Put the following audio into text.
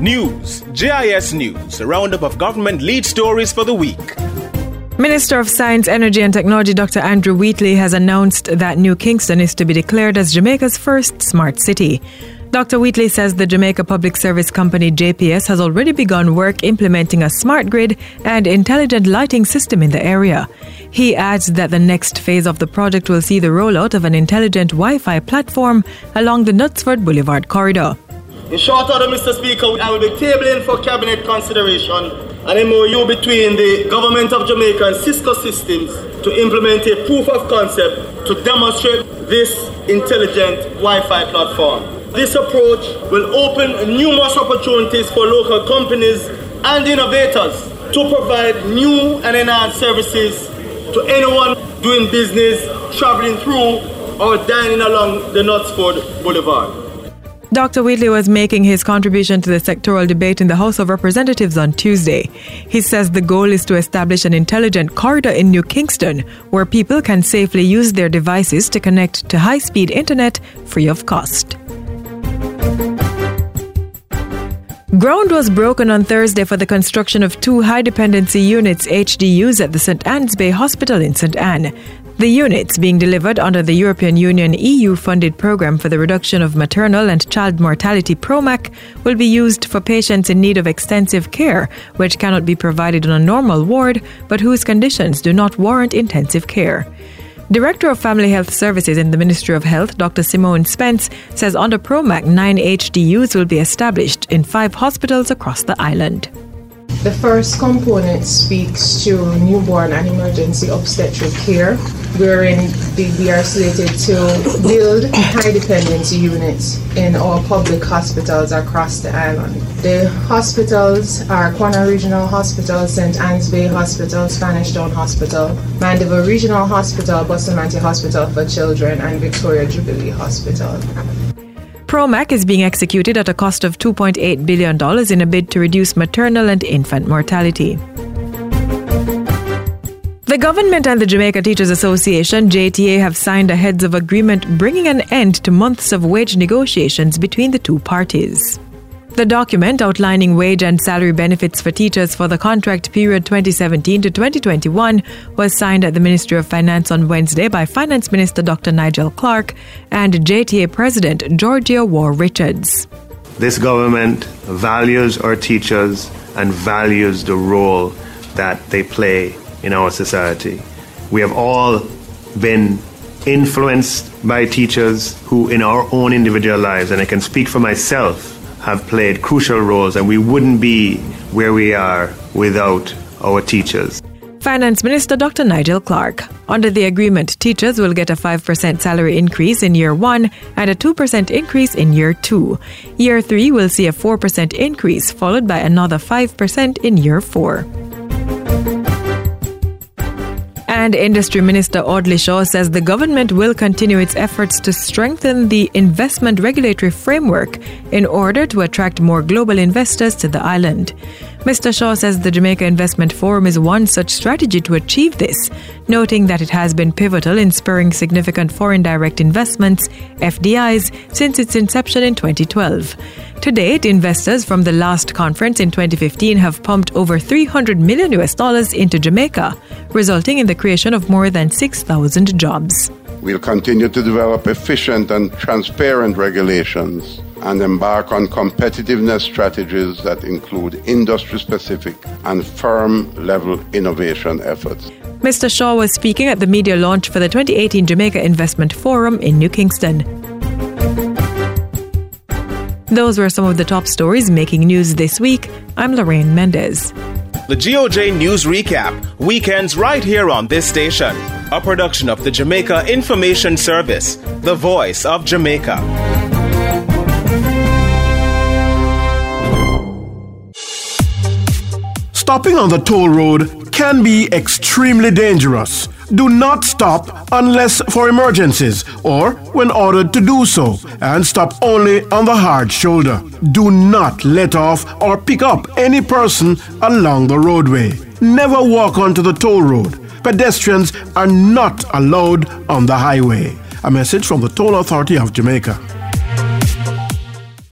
News, JIS News, a roundup of government lead stories for the week. Minister of Science, Energy and Technology Dr. Andrew Wheatley has announced that New Kingston is to be declared as Jamaica's first smart city. Dr. Wheatley says the Jamaica Public Service Company JPS has already begun work implementing a smart grid and intelligent lighting system in the area. He adds that the next phase of the project will see the rollout of an intelligent Wi-Fi platform along the Knutsford Boulevard corridor. In short order, Mr. Speaker, I will be tabling for Cabinet consideration an MOU between the Government of Jamaica and Cisco Systems to implement a proof of concept to demonstrate this intelligent Wi-Fi platform. This approach will open numerous opportunities for local companies and innovators to provide new and enhanced services to anyone doing business, traveling through or dining along the Knutsford Boulevard. Dr. Wheatley was making his contribution to the sectoral debate in the House of Representatives on Tuesday. He says the goal is to establish an intelligent corridor in New Kingston where people can safely use their devices to connect to high-speed internet free of cost. Ground was broken on Thursday for the construction of 2 high-dependency units HDUs at the St. Anne's Bay Hospital in St. Anne. The units, being delivered under the European Union EU-funded program for the reduction of maternal and child mortality PROMAC, will be used for patients in need of extensive care, which cannot be provided on a normal ward, but whose conditions do not warrant intensive care. Director of Family Health Services in the Ministry of Health, Dr. Simone Spence, says under PROMAC, 9 HDUs will be established in 5 hospitals across the island. The first component speaks to newborn and emergency obstetric care, wherein we are slated to build high dependency units in all public hospitals across the island. The hospitals are Quanah Regional Hospital, St. Anne's Bay Hospital, Spanish Town Hospital, Mandeville Regional Hospital, Bustamante Hospital for Children, and Victoria Jubilee Hospital. PROMAC is being executed at a cost of $2.8 billion in a bid to reduce maternal and infant mortality. The government and the Jamaica Teachers Association, JTA, have signed a heads of agreement bringing an end to months of wage negotiations between the two parties. The document outlining wage and salary benefits for teachers for the contract period 2017 to 2021 was signed at the Ministry of Finance on Wednesday by Finance Minister Dr. Nigel Clarke and JTA President Georgia War Richards. This government values our teachers and values the role that they play in our society. We have all been influenced by teachers who in our own individual lives, and I can speak for myself, have played crucial roles, and we wouldn't be where we are without our teachers. Finance Minister Dr. Nigel Clarke. Under the agreement, teachers will get a 5% salary increase in year 1 and a 2% increase in year 2. Year 3 will see a 4% increase, followed by another 5% in year 4. And Industry Minister Audley Shaw says the government will continue its efforts to strengthen the investment regulatory framework in order to attract more global investors to the island. Mr. Shaw says the Jamaica Investment Forum is one such strategy to achieve this, noting that it has been pivotal in spurring significant foreign direct investments, FDIs, since its inception in 2012. To date, investors from the last conference in 2015 have pumped over $300 million into Jamaica, resulting in the creation of more than 6,000 jobs. We'll continue to develop efficient and transparent regulations and embark on competitiveness strategies that include industry-specific and firm-level innovation efforts. Mr. Shaw was speaking at the media launch for the 2018 Jamaica Investment Forum in New Kingston. Those were some of the top stories making news this week. I'm Lorraine Mendez. The GOJ News Recap, weekends right here on this station. A production of the Jamaica Information Service, the voice of Jamaica. Stopping on the toll road can be extremely dangerous. Do not stop unless for emergencies or when ordered to do so, and stop only on the hard shoulder. Do not let off or pick up any person along the roadway. Never walk onto the toll road. Pedestrians are not allowed on the highway. A message from the Toll Authority of Jamaica.